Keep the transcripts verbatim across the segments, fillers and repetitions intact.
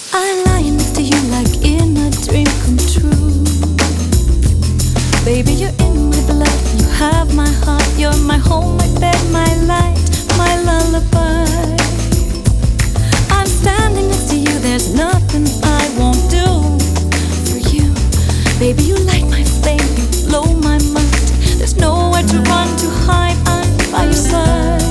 I lie next to you like in a dream come true. Baby, you're in my blood, you have my heart. You're my home, my bed, my light, my lullaby. I'm standing next to you, there's nothing I won't do for you. Baby, you light my flame, you blow my mind. There's nowhere to run, to hide, I'm by your side.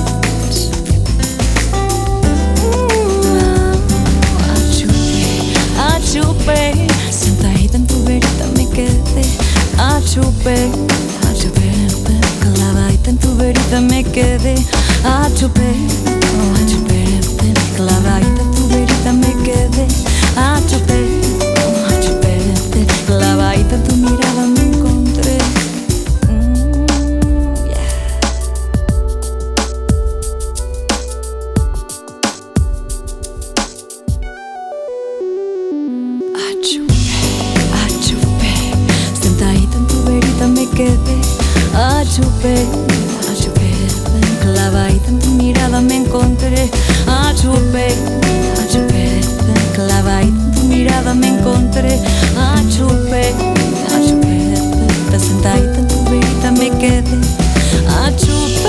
A chupé, sentadita en tu verita me quedé. A chupé, a chupé, clavadita en tu verita me quedé. A chupé, a chupé, clavadita en tu verita me quedé. A chupé, a chupé, clavadita en tu mirada me encontré. Mm, yeah. A chupé, a chupé, sentadita en tu verita me quedé. A chupé, a chupé, clavadita en tu mirada me encontré. A chupé, a chupé, clavadita en tu mirada me encontré. A chupé, a chupé, sentadita en tu verita me quedé. A chupé.